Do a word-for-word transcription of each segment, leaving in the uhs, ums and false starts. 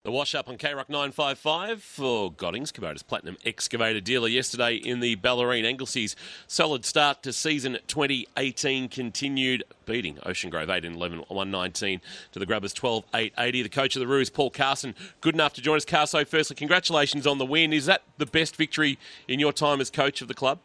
The wash up on K Rock nine five five for Goddings, Kubota's Platinum Excavator dealer. Yesterday in the Ballerine, Anglesy's solid start to season twenty eighteen continued, beating Ocean Grove eight and eleven, one nineteen to the Grubbers twelve eight eighty. The coach of the Roos, Paul Carson, good enough to join us. Carso, firstly, congratulations on the win. Is that the best victory in your time as coach of the club?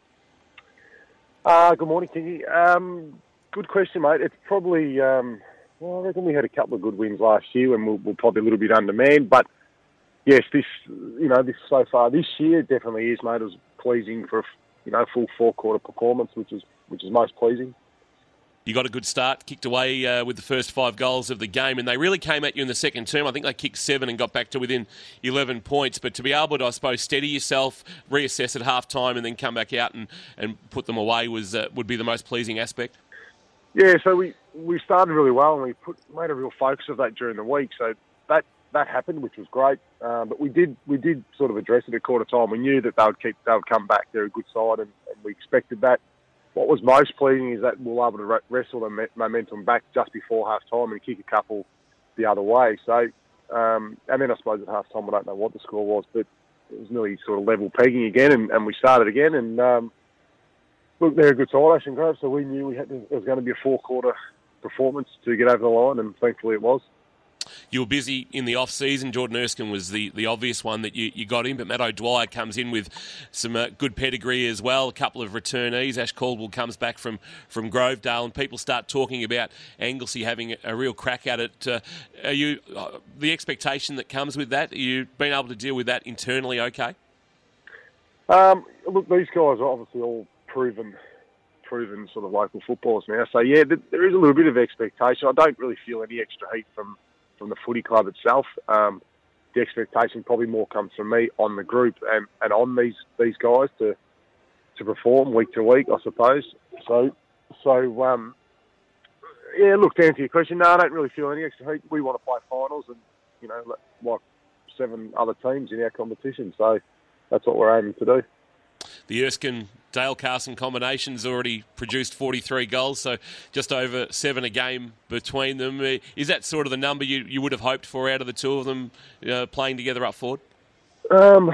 Uh, good morning, Kingy. Um, good question, mate. It's probably... Um... Well, I reckon we had a couple of good wins last year, and we're, we're probably a little bit undermanned. But yes, this you know this so far this year definitely is, mate. It was pleasing for you know full four quarter performance, which is which is most pleasing. You got a good start, kicked away uh, with the first five goals of the game, and they really came at you in the second term. I think they kicked seven and got back to within eleven points. But to be able to, I suppose, steady yourself, reassess at half time, and then come back out and, and put them away was uh, would be the most pleasing aspect. Yeah, so we, we started really well, and we put made a real focus of that during the week. So that that happened, which was great. Uh, but we did we did sort of address it at quarter time. We knew that they would keep they would come back. They're a good side, and, and we expected that. What was most pleasing is that we were able to re- wrestle the me- momentum back just before half time and kick a couple the other way. So um, and then I suppose at half time I don't know what the score was, but it was nearly sort of level pegging again, and, and we started again and. Um, Look, they're a good side, Ocean Grove, so we knew we had to, it was going to be a four-quarter performance to get over the line, and thankfully it was. You were busy in the off-season. Jordan Erskine was the, the obvious one that you, you got in, but Matt O'Dwyer comes in with some uh, good pedigree as well, a couple of returnees. Ash Caldwell comes back from, from Grovedale, and people start talking about Anglesey having a, a real crack at it. Uh, are you uh, the expectation that comes with that? Are you been able to deal with that internally okay? Um, look, these guys are obviously all proven proven sort of local footballers now. So, yeah, there is a little bit of expectation. I don't really feel any extra heat from, from the footy club itself. Um, the expectation probably more comes from me on the group and, and on these, these guys to to perform week to week, I suppose. So, so um, yeah, look, to answer your question, no, I don't really feel any extra heat. We want to play finals and, you know, like seven other teams in our competition. So that's what we're aiming to do. The Erskine-Dale Carson combination's already produced forty-three goals, so just over seven a game between them. Is that sort of the number you, you would have hoped for out of the two of them uh, playing together up forward? Um,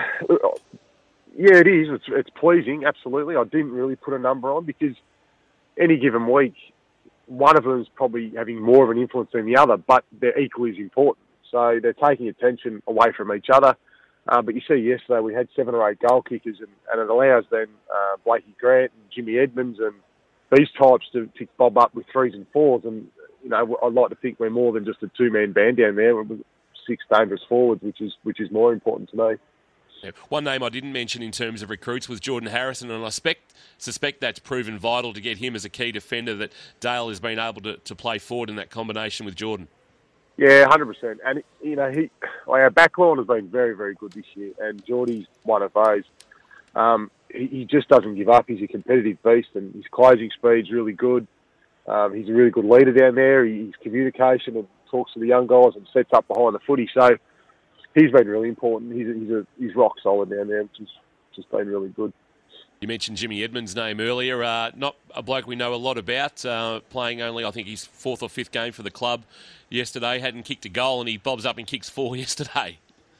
yeah, it is. It's, it's pleasing, absolutely. I didn't really put a number on because any given week, one of them is probably having more of an influence than the other, but they're equally as important. So they're taking attention away from each other. Uh, but you see yesterday we had seven or eight goal kickers, and, and it allows then uh, Blakey Grant and Jimmy Edmonds and these types to, to bob up with threes and fours. And, you know, I'd like to think we're more than just a two-man band down there. We're six dangerous forwards, which is which is more important to me. Yeah. One name I didn't mention in terms of recruits was Jordan Harrison, and I suspect, suspect that's proven vital to get him as a key defender that Dale has been able to, to play forward in that combination with Jordan. Yeah, one hundred percent. And, you know, he, our backline has been very, very good this year, and Geordie's one of those. Um, he, he just doesn't give up. He's a competitive beast, and his closing speed's really good. Um, he's a really good leader down there. His communication and talks to the young guys and sets up behind the footy. So he's been really important. He's, a, he's, a, he's rock solid down there, which has just been really good. You mentioned Jimmy Edmonds' name earlier. Uh, not a bloke we know a lot about, uh, playing only, I think, his fourth or fifth game for the club yesterday. Hadn't kicked a goal, and he bobs up and kicks four yesterday.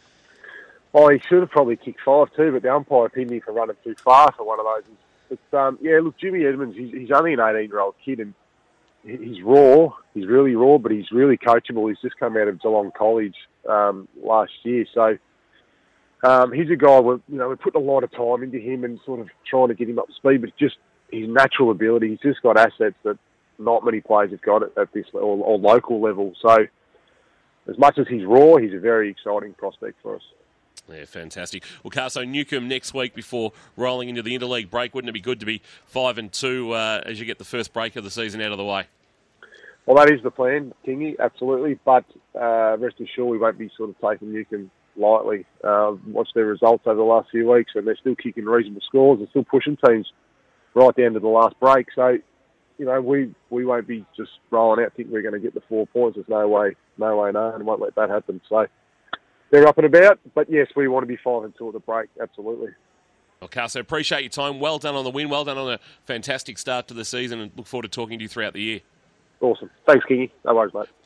Oh, he should have probably kicked five too, but the umpire pinned me for running too far for one of those. But, um, yeah, look, Jimmy Edmonds, he's, he's only an eighteen-year-old kid, and he's raw. He's really raw, but he's really coachable. He's just come out of Geelong College um, last year, so... Um, he's a guy, we you know, we're putting a lot of time into him and sort of trying to get him up to speed, but just his natural ability, he's just got assets that not many players have got at, at this or, or local level. So as much as he's raw, he's a very exciting prospect for us. Yeah, fantastic. Well, Carso, Newcombe next week before rolling into the interleague break. Wouldn't it be good to be five and two uh, as you get the first break of the season out of the way? Well, that is the plan, Kingy, absolutely. But uh, rest assured, we won't be sort of taking Newcombe lightly. Uh, watched their results over the last few weeks, and they're still kicking reasonable scores and still pushing teams right down to the last break. So, you know, we, we won't be just rolling out, think we're going to get the four points. There's no way, no way, no, and won't let that happen. So they're up and about, but yes, we want to be five and two at the break, absolutely. Well, Carso, appreciate your time. Well done on the win. Well done on a fantastic start to the season, and look forward to talking to you throughout the year. Awesome. Thanks, Kingy. No worries, mate.